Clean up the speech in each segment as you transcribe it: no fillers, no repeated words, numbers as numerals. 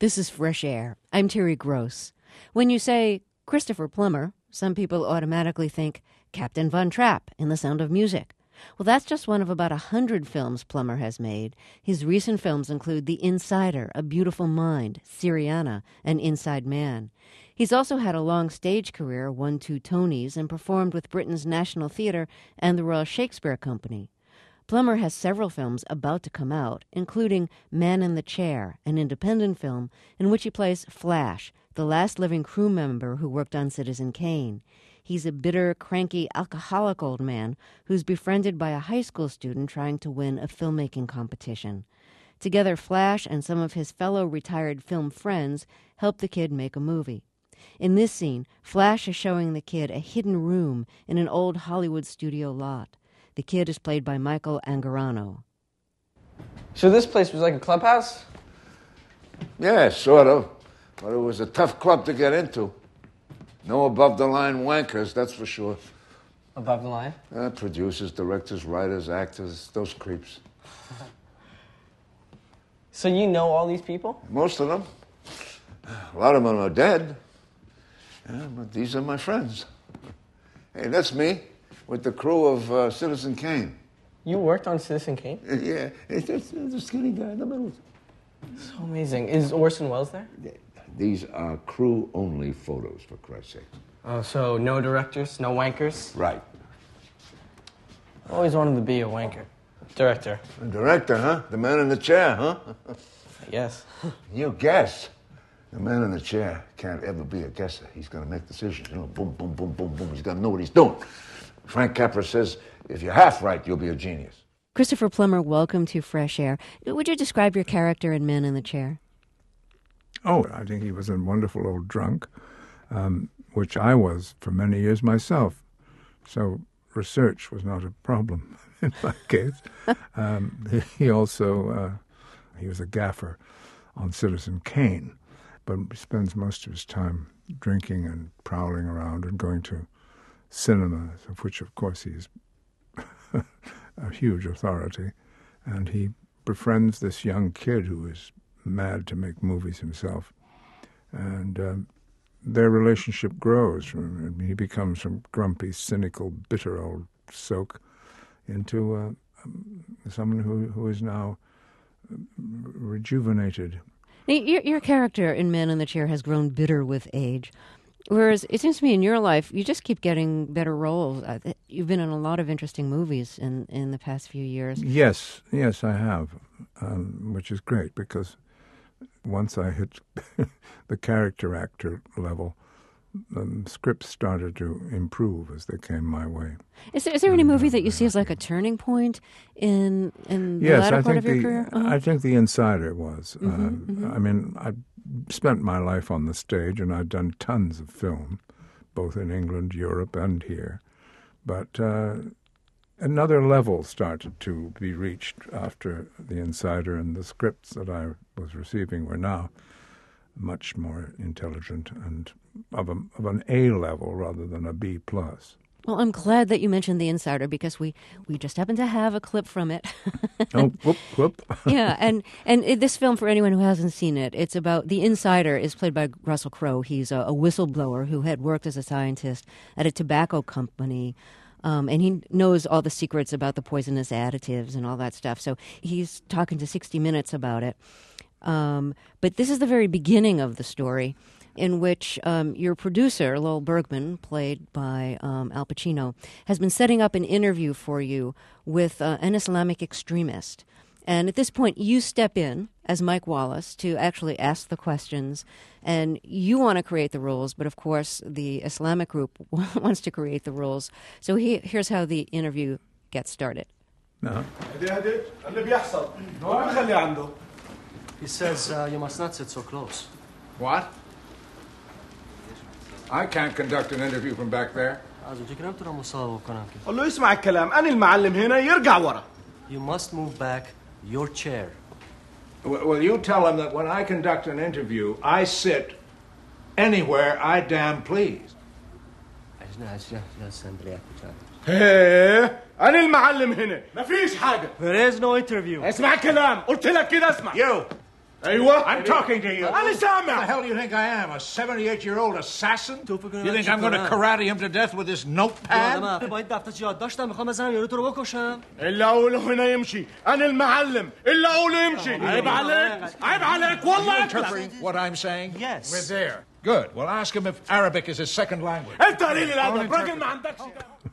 This is Fresh Air. I'm Terry Gross. When you say Christopher Plummer, some people automatically think Captain Von Trapp in The Sound of Music. Well, that's just one of about 100 films Plummer has made. His recent films include The Insider, A Beautiful Mind, Syriana, and Inside Man. He's also had a long stage career, won 2 Tonys, and performed with Britain's National Theatre and the Royal Shakespeare Company. Plummer has several films about to come out, including Man in the Chair, an independent film in which he plays Flash, the last living crew member who worked on Citizen Kane. He's a bitter, cranky, alcoholic old man who's befriended by a high school student trying to win a filmmaking competition. Together, Flash and some of his fellow retired film friends help the kid make a movie. In this scene, Flash is showing the kid a hidden room in an old Hollywood studio lot. The kid is played by Michael Angarano. So this place was like a clubhouse? Yeah, sort of. But it was a tough club to get into. No above-the-line wankers, that's for sure. Above the line? Producers, directors, writers, actors, those creeps. So you know all these people? Most of them. A lot of them are dead. Yeah, but these are my friends. Hey, that's me with the crew of Citizen Kane. You worked on Citizen Kane? Yeah, it's the skinny guy in the middle. So amazing. Is Orson Welles there? These are crew-only photos, for Christ's sake. Oh, so no directors, no wankers? Right. I always wanted to be a wanker. Director. A director, huh? The man in the chair, huh? Yes. You guess. The man in the chair can't ever be a guesser. He's going to make decisions. You know, boom, boom, boom, boom, boom. He's got to know what he's doing. Frank Capra says, if you're half right, you'll be a genius. Christopher Plummer, welcome to Fresh Air. Would you describe your character in Man in the Chair? Oh, I think he was a wonderful old drunk, which I was for many years myself. So research was not a problem in my case. He also, he was a gaffer on Citizen Kane, but spends most of his time drinking and prowling around and going to cinemas, of which, of course, he's a huge authority. And he befriends this young kid who is mad to make movies himself. And their relationship grows. He becomes from grumpy, cynical, bitter old soak into someone who is now rejuvenated. Your character in Man in the Chair has grown bitter with age. Whereas it seems to me in your life, you just keep getting better roles. You've been in a lot of interesting movies in the past few years. Yes, I have, which is great because once I hit the character actor level, scripts started to improve as they came my way. Is there any movie that you see as like a turning point in the latter part of your career? I think The Insider was. I mean, I spent my life on the stage, and I'd done tons of film, both in England, Europe, and here. But another level started to be reached after The Insider, and the scripts that I was receiving were now much more intelligent and of an A level rather than a B plus. Well, I'm glad that you mentioned The Insider because we just happen to have a clip from it. Oh, whoop. Yeah, and this film, for anyone who hasn't seen it, it's about The Insider is played by Russell Crowe. He's a whistleblower who had worked as a scientist at a tobacco company, and he knows all the secrets about the poisonous additives and all that stuff. So he's talking to 60 Minutes about it. But this is the very beginning of the story, in which your producer, Lowell Bergman, played by Al Pacino, has been setting up an interview for you with an Islamic extremist. And at this point, you step in as Mike Wallace to actually ask the questions, and you want to create the rules, but of course the Islamic group wants to create the rules. So here's how the interview gets started. No. He says you must not sit so close. What? I can't conduct an interview from back there. You must move back your chair. Well, you tell him that when I conduct an interview, I sit anywhere I damn please. أنا المعلم هنا ما فيش حاجة. There is no interview. اسمع كلام قلت لك كده اسمع. You, أيوة. I'm talking to you. أنا Who the سامع. hell do you think I am? A 78-year-old assassin? تو فکر You think I'm going to karate him to death with this notepad? من باید دفترچه یادداشتم میخوام بزنم یارو تو رو بکشم. إلا أقوله هنا يمشي. أنا المعلم. إلا أقوله يمشي. عيب عليك. عيب عليك والله. Interpreting what I'm saying? Yes. We're there. Good. Well, ask him if Arabic is his second language. أنت قليل الأدب. راجل ما عندكش.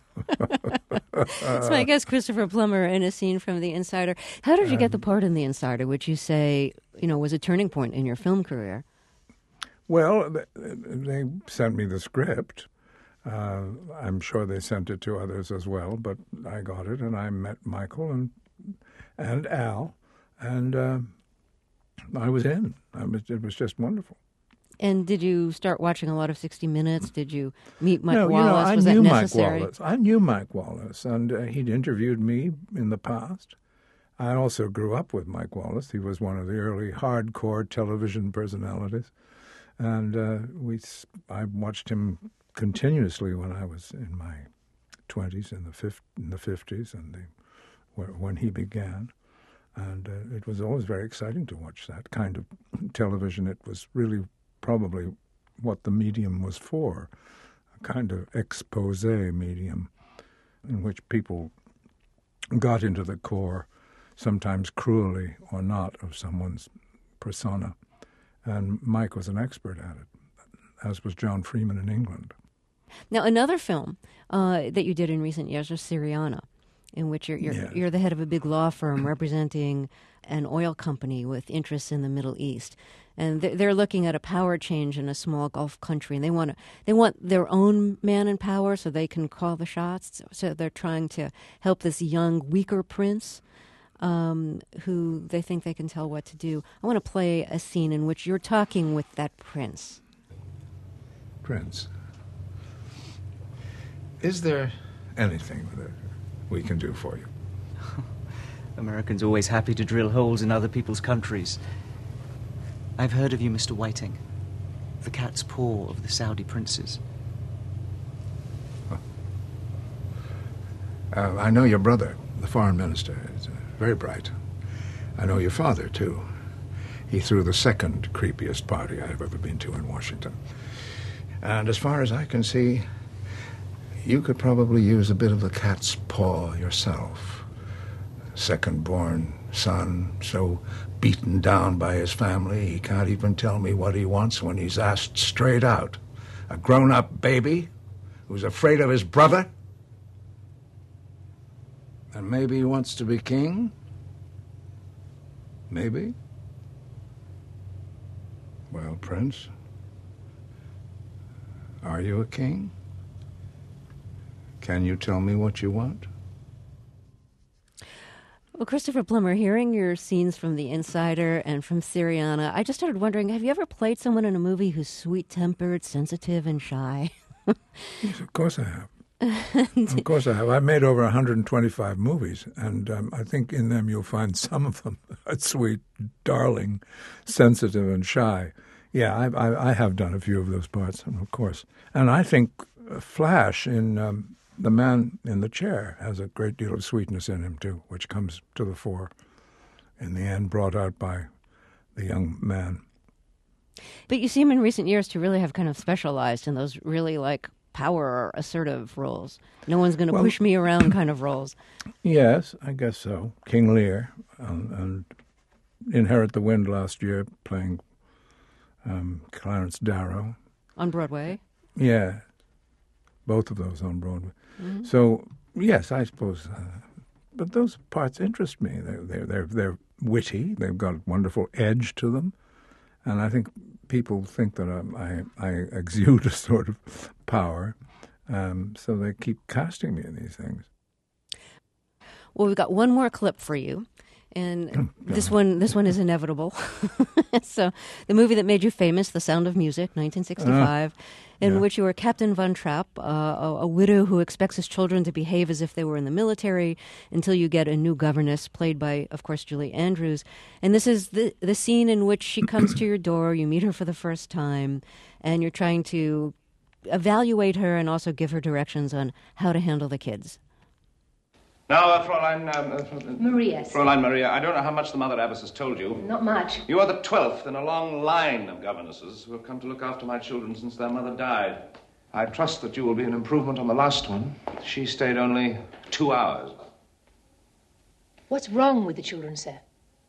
It's my guest, Christopher Plummer, in a scene from The Insider. How did you get the part in The Insider, which you say, was a turning point in your film career? Well, they sent me the script. I'm sure they sent it to others as well, but I got it, and I met Michael and Al, and I was in. It was just wonderful. And did you start watching a lot of 60 Minutes? Did you meet Mike No, Wallace? I Was knew that Mike necessary? Wallace. I knew Mike Wallace, and he'd interviewed me in the past. I also grew up with Mike Wallace. He was one of the early hardcore television personalities, and I watched him continuously when I was in my 20s, in the 50s, and when he began. And it was always very exciting to watch that kind of television. It was really probably what the medium was for, a kind of expose medium in which people got into the core, sometimes cruelly or not, of someone's persona. And Mike was an expert at it, as was John Freeman in England. Now, another film that you did in recent years was Syriana, in which you're the head of a big law firm representing an oil company with interests in the Middle East. And they're looking at a power change in a small Gulf country, and they want their own man in power so they can call the shots. So they're trying to help this young, weaker prince who they think they can tell what to do. I want to play a scene in which you're talking with that prince. Prince, is there anything that we can do for you? Americans are always happy to drill holes in other people's countries. I've heard of you, Mr. Whiting. The cat's paw of the Saudi princes. I know your brother, the foreign minister. He's very bright. I know your father, too. He threw the second creepiest party I've ever been to in Washington. And as far as I can see, you could probably use a bit of the cat's paw yourself. Second-born son, so beaten down by his family, he can't even tell me what he wants when he's asked straight out. A grown-up baby who's afraid of his brother? And maybe he wants to be king? Maybe? Well, Prince, are you a king? Can you tell me what you want? Well, Christopher Plummer, hearing your scenes from The Insider and from Syriana, I just started wondering, have you ever played someone in a movie who's sweet-tempered, sensitive, and shy? Yes, of course I have. Of course I have. I've made over 125 movies, and I think in them you'll find some of them sweet, darling, sensitive, and shy. Yeah, I have done a few of those parts, of course. And I think Flash in The Man in the Chair has a great deal of sweetness in him, too, which comes to the fore in the end, brought out by the young man. But you seem in recent years to really have kind of specialized in those really, power or assertive roles. No one's going to push me around kind of roles. Yes, I guess so. King Lear and Inherit the Wind last year, playing Clarence Darrow. On Broadway? Yeah, both of those on Broadway. Mm-hmm. So, yes, I suppose. But those parts interest me. They're witty. They've got a wonderful edge to them. And I think people think that I exude a sort of power, so they keep casting me in these things. Well, we've got one more clip for you, and this one is inevitable. So, the movie that made you famous, The Sound of Music, 1965, in which you were Captain Von Trapp, a widow who expects his children to behave as if they were in the military until you get a new governess, played by, of course, Julie Andrews. And this is the scene in which she comes to your door, you meet her for the first time, and you're trying to evaluate her and also give her directions on how to handle the kids. Now, Fräulein... Maria. Fräulein Maria, I don't know how much the Mother Abbess has told you. Not much. You are the 12th in a long line of governesses who have come to look after my children since their mother died. I trust that you will be an improvement on the last one. She stayed only 2 hours. What's wrong with the children, sir?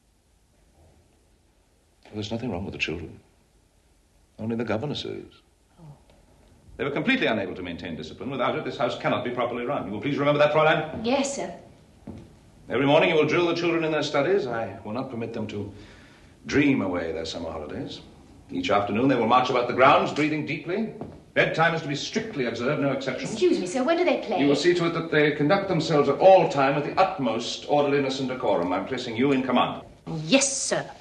There's nothing wrong with the children. Only the governesses. They were completely unable to maintain discipline. Without it, this house cannot be properly run. You will please remember that, Fräulein? Yes, sir. Every morning you will drill the children in their studies. I will not permit them to dream away their summer holidays. Each afternoon they will march about the grounds, breathing deeply. Bedtime is to be strictly observed, no exceptions. Excuse me, sir, when do they play? You will see to it that they conduct themselves at all time with the utmost orderliness and decorum. I'm placing you in command. Yes, sir.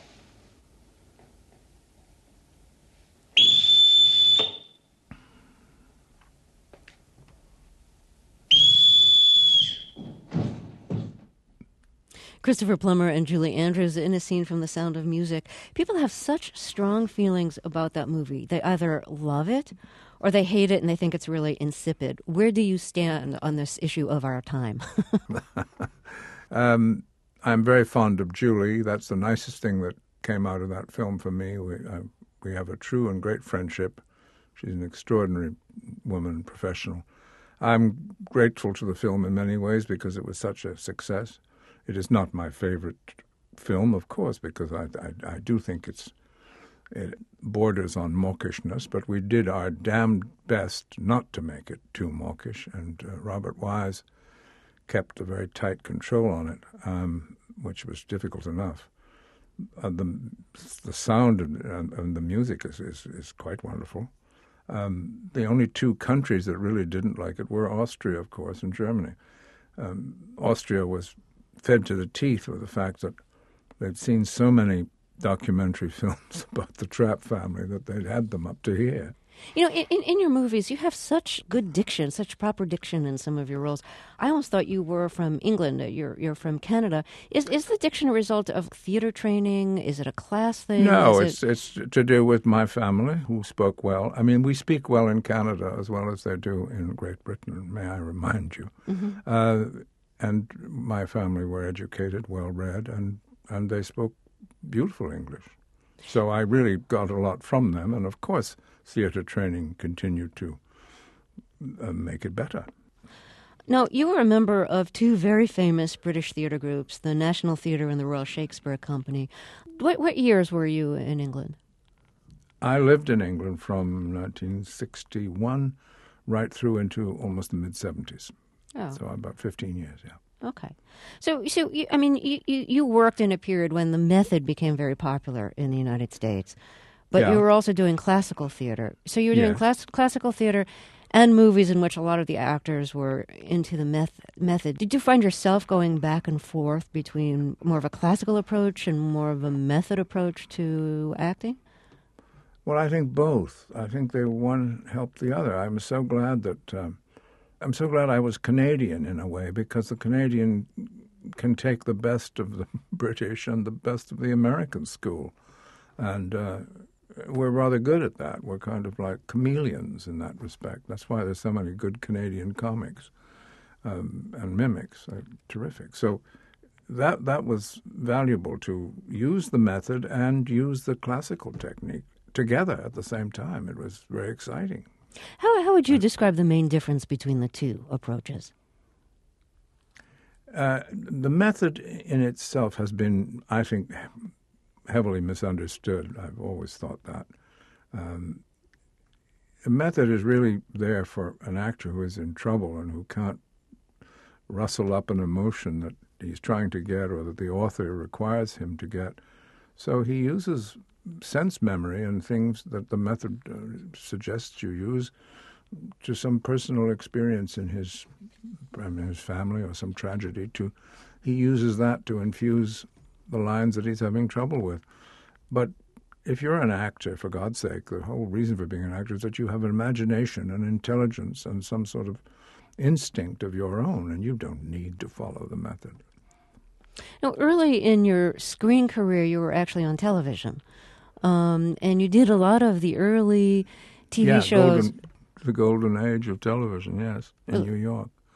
Christopher Plummer and Julie Andrews in a scene from The Sound of Music. People have such strong feelings about that movie. They either love it or they hate it and they think it's really insipid. Where do you stand on this issue of our time? I'm very fond of Julie. That's the nicest thing that came out of that film for me. We have a true and great friendship. She's an extraordinary woman, professional. I'm grateful to the film in many ways because it was such a success. It is not my favorite film, of course, because I do think it borders on mawkishness, but we did our damned best not to make it too mawkish, and Robert Wise kept a very tight control on it, which was difficult enough. The sound and the music is quite wonderful. The only two countries that really didn't like it were Austria, of course, and Germany. Austria was fed to the teeth with the fact that they'd seen so many documentary films about the Trapp family that they'd had them up to here. You know, in your movies, you have such good diction, such proper diction in some of your roles. I almost thought you were from England. You're from Canada. Is the diction a result of theater training? Is it a class thing? No, it's to do with my family, who spoke well. I mean, we speak well in Canada as well as they do in Great Britain, may I remind you. Mm-hmm. And my family were educated, well-read, and they spoke beautiful English. So I really got a lot from them, and of course theater training continued to make it better. Now, you were a member of two very famous British theater groups, the National Theatre and the Royal Shakespeare Company. What years were you in England? I lived in England from 1961 right through into almost the mid-'70s. Oh. So about 15 years, yeah. Okay. So you worked in a period when the method became very popular in the United States, but Yeah. you were also doing classical theater. So you were doing Yes. classical theater and movies in which a lot of the actors were into the method. Did you find yourself going back and forth between more of a classical approach and more of a method approach to acting? Well, I think both. I think they one helped the other. I'm so glad I was Canadian in a way, because the Canadian can take the best of the British and the best of the American school. And we're rather good at that. We're kind of like chameleons in that respect. That's why there's so many good Canadian comics and mimics. They're terrific. So that was valuable, to use the method and use the classical technique together at the same time. It was very exciting. How would you describe the main difference between the two approaches? The method in itself has been, I think, heavily misunderstood. I've always thought that. The method is really there for an actor who is in trouble and who can't rustle up an emotion that he's trying to get or that the author requires him to get. So he uses sense memory and things that the method suggests you use to some personal experience in his family or some tragedy. He uses that to infuse the lines that he's having trouble with. But if you're an actor, for God's sake, the whole reason for being an actor is that you have an imagination and intelligence and some sort of instinct of your own, and you don't need to follow the method. Now, early in your screen career, you were actually on television. And you did a lot of the early TV shows. The golden age of television, yes, in New York.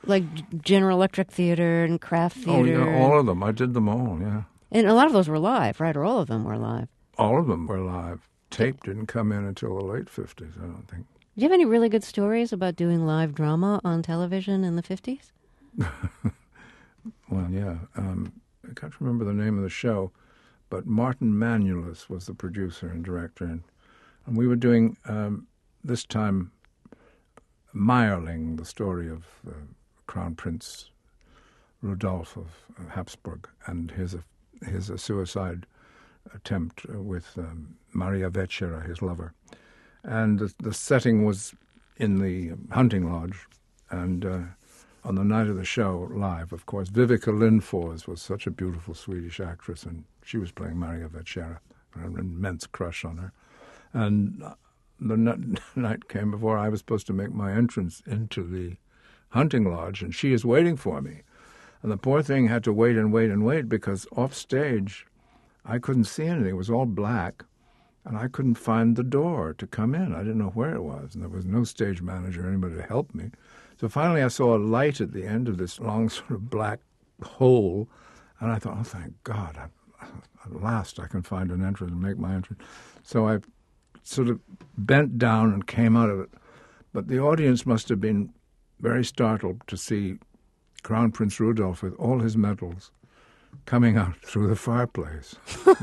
Like General Electric Theater and Kraft Theater? Oh, yeah, all of them. I did them all, yeah. And a lot of those were live, right? Or all of them were live? All of them were live. Tape didn't come in until the late 50s, I don't think. Do you have any really good stories about doing live drama on television in the 50s? Well, yeah. I can't remember the name of the show, but Martin Manulis was the producer and director. And we were doing, this time, Meyerling, the story of Crown Prince Rudolf of Habsburg and his suicide attempt with Maria Vecchera, his lover. And the setting was in the hunting lodge. And on the night of the show, live, of course, Vivica Lindfors was such a beautiful Swedish actress, and she was playing Maria Vecchera. I had an immense crush on her. And the night came before I was supposed to make my entrance into the hunting lodge, and she is waiting for me. And the poor thing had to wait and wait and wait because off stage I couldn't see anything. It was all black, and I couldn't find the door to come in. I didn't know where it was, and there was no stage manager or anybody to help me. So finally I saw a light at the end of this long sort of black hole, and I thought, oh, thank God, at last I can find an entrance and make my entrance. So I sort of bent down and came out of it. But the audience must have been very startled to see Crown Prince Rudolf with all his medals coming out through the fireplace.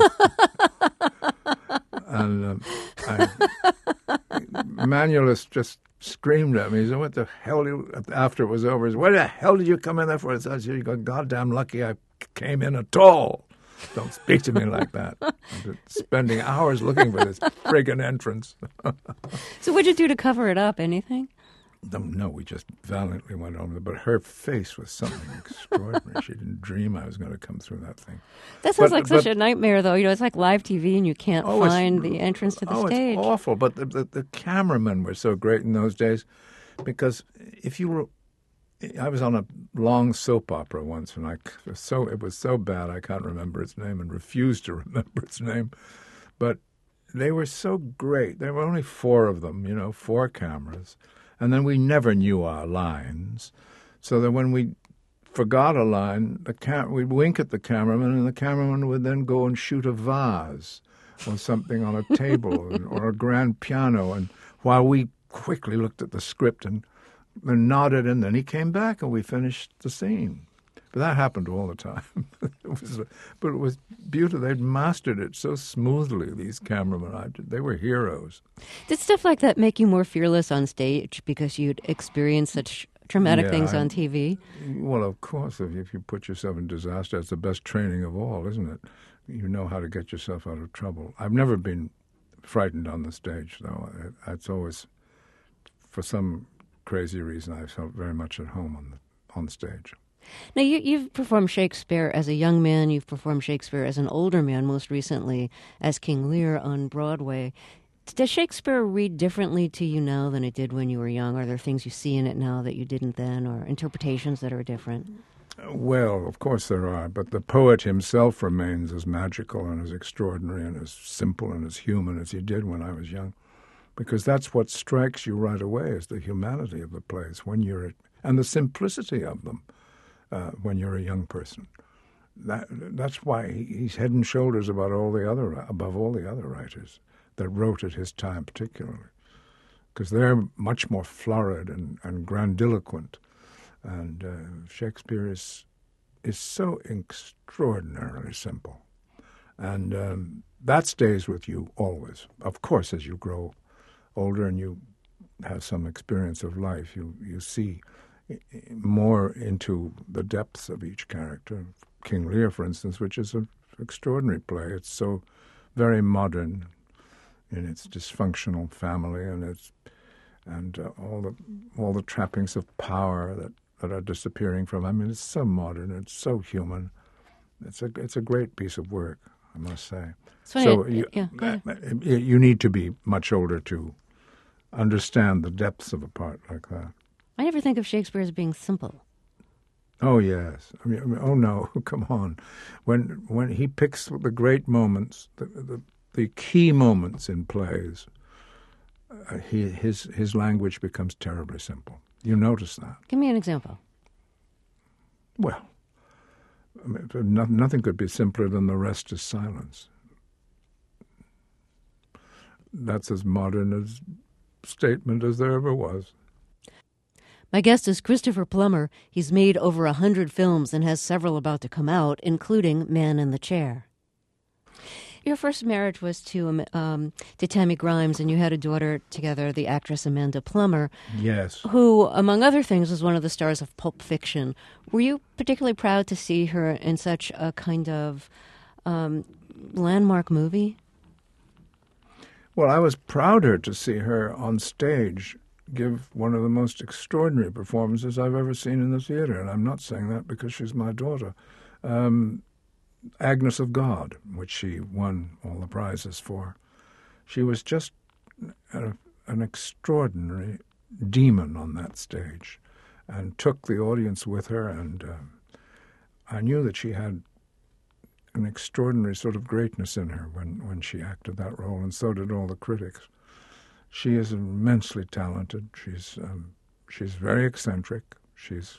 And Manulis just screamed at me. He said, what the hell, after it was over, he said, what the hell did you come in there for? I said, you got goddamn lucky I came in at all. Don't speak to me like that. I'm spending hours looking for this friggin' entrance. So what'd you do to cover it up? Anything? No, we just valiantly went over. But her face was something extraordinary. She didn't dream I was going to come through that thing. That sounds like such a nightmare, though. You know, it's like live TV, and you can't find the entrance to the stage. It's awful. But the cameramen were so great in those days, because if you were, I was on a long soap opera once, and it was so bad I can't remember its name and refused to remember its name. But they were so great. There were only 4 of them, 4 cameras. And then we never knew our lines, so that when we forgot a line, we'd wink at the cameraman, and the cameraman would then go and shoot a vase or something on a table or a grand piano, and while we quickly looked at the script and nodded, and then he came back and we finished the scene. But that happened all the time. But it was beautiful. They'd mastered it so smoothly, these cameramen. They were heroes. Did stuff like that make you more fearless on stage because you'd experienced such traumatic things on TV? Well, of course. If you put yourself in disaster, it's the best training of all, isn't it? You know how to get yourself out of trouble. I've never been frightened on the stage, though. It's always, for some crazy reason, I felt very much at home on the stage. Now, you've performed Shakespeare as a young man. You've performed Shakespeare as an older man, most recently as King Lear on Broadway. Does Shakespeare read differently to you now than it did when you were young? Are there things you see in it now that you didn't then, or interpretations that are different? Well, of course there are, but the poet himself remains as magical and as extraordinary and as simple and as human as he did when I was young, because that's what strikes you right away, is the humanity of the plays and the simplicity of them. When you're a young person, that's why he's head and shoulders above all the other writers that wrote at his time, particularly, because they're much more florid and grandiloquent, and Shakespeare is so extraordinarily simple, and that stays with you always. Of course, as you grow older and you have some experience of life, you see more into the depths of each character. King Lear, for instance, which is an extraordinary play. It's so very modern in its dysfunctional family and all the trappings of power that are disappearing from. I mean, it's so modern. It's so human. It's a great piece of work, I must say. You need to be much older to understand the depths of a part like that. I never think of Shakespeare as being simple. Oh, yes. I mean, oh, no, come on. When he picks the great moments, the key moments in plays, his language becomes terribly simple. You notice that. Give me an example. Well, I mean, nothing could be simpler than "The rest is silence." That's as modern a statement as there ever was. My guest is Christopher Plummer. He's made over 100 films and has several about to come out, including Man in the Chair. Your first marriage was to Tammy Grimes, and you had a daughter together, the actress Amanda Plummer. Yes. Who, among other things, was one of the stars of Pulp Fiction. Were you particularly proud to see her in such a kind of landmark movie? Well, I was prouder to see her on stage give one of the most extraordinary performances I've ever seen in the theater, and I'm not saying that because she's my daughter. Agnes of God, which she won all the prizes for. She was just an extraordinary demon on that stage and took the audience with her, and I knew that she had an extraordinary sort of greatness in her when she acted that role, and so did all the critics. She is immensely talented. She's very eccentric. She's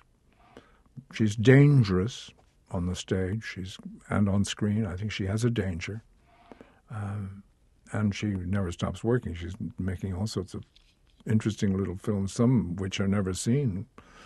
dangerous on the stage, and on screen. I think she has a danger, and she never stops working. She's making all sorts of interesting little films, some which are never seen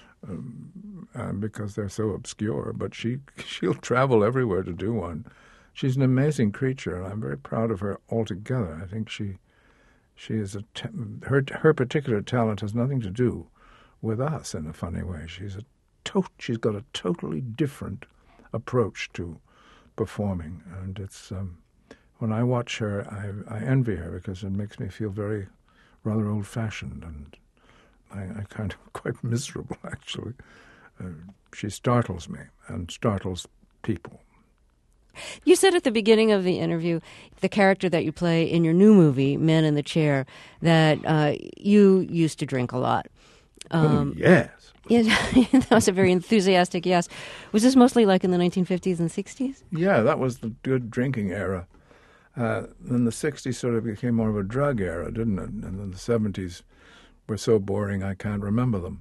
because they're so obscure. But she'll travel everywhere to do one. She's an amazing creature, and I'm very proud of her altogether. I think she is her particular talent has nothing to do with us in a funny way. She's got a totally different approach to performing, and it's when I watch her, I envy her because it makes me feel rather old-fashioned, and I kind of quite miserable actually. She startles me and startles people. You said at the beginning of the interview, the character that you play in your new movie, Man in the Chair, that you used to drink a lot. Yes. Yeah, that was a very enthusiastic yes. Was this mostly like in the 1950s and 60s? Yeah, that was the good drinking era. Then the 60s sort of became more of a drug era, didn't it? And then the 70s were so boring I can't remember them.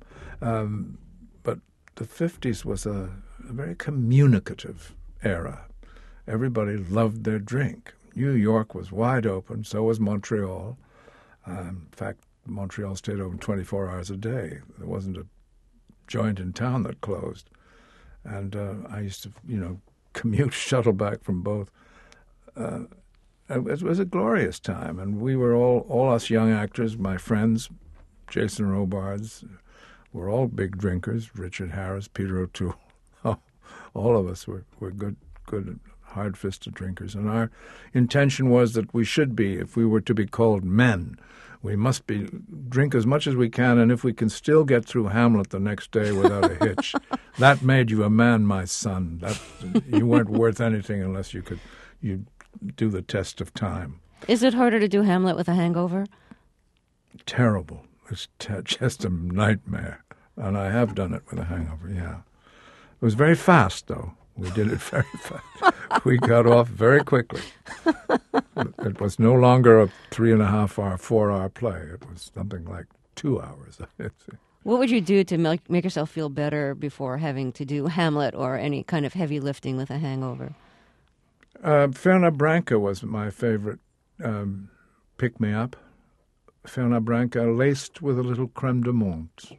But the 50s was a very communicative era. Everybody loved their drink. New York was wide open, so was Montreal. In fact, Montreal stayed open 24 hours a day. There wasn't a joint in town that closed. And I used to, commute, shuttle back from both. It was a glorious time, and we were all us young actors, my friends, Jason Robards, were all big drinkers, Richard Harris, Peter O'Toole. All of us were good, hard-fisted drinkers. And our intention was that we should be, if we were to be called men, we must drink as much as we can, and if we can still get through Hamlet the next day without a hitch, that made you a man, my son. You weren't worth anything unless you do the test of time. Is it harder to do Hamlet with a hangover? Terrible. It's just a nightmare. And I have done it with a hangover, yeah. It was very fast, though. We did it very fast. We got off very quickly. It was no longer a 3.5-hour, 4-hour play. It was something like 2 hours. What would you do to make yourself feel better before having to do Hamlet or any kind of heavy lifting with a hangover? Fernet Branca was my favorite pick-me-up. Fernet Branca laced with a little creme de menthe.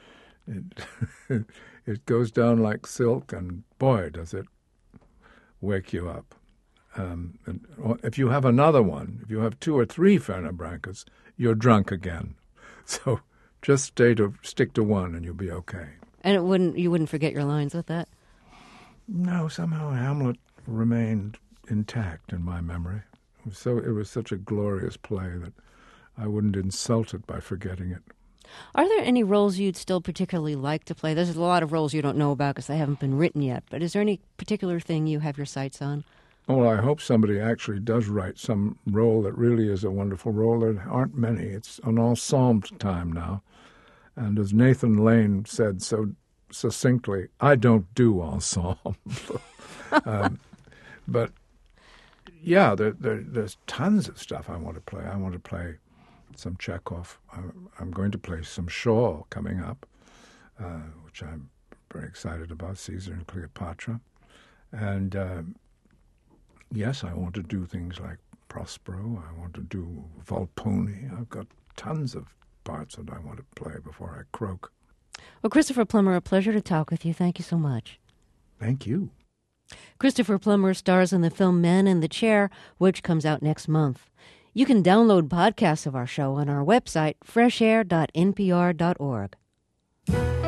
It goes down like silk, and boy, does it wake you up. And if you have another one, if you have 2 or 3 Fernet Brancas, you're drunk again. So just stick to one, and you'll be okay. And you wouldn't forget your lines with that? No, somehow Hamlet remained intact in my memory. It was such a glorious play that I wouldn't insult it by forgetting it. Are there any roles you'd still particularly like to play? There's a lot of roles you don't know about because they haven't been written yet, but is there any particular thing you have your sights on? Well, I hope somebody actually does write some role that really is a wonderful role. There aren't many. It's an ensemble time now. And as Nathan Lane said so succinctly, I don't do ensemble. But, yeah, there's tons of stuff I want to play. I want to play some Chekhov. I'm going to play some Shaw coming up, which I'm very excited about Caesar and Cleopatra. And yes, I want to do things like Prospero. I want to do Volpone. I've got tons of parts that I want to play before I croak. Well, Christopher Plummer, a pleasure to talk with you. Thank you so much. Thank you. Christopher Plummer stars in the film Man in the Chair, which comes out next month. You can download podcasts of our show on our website, freshair.npr.org.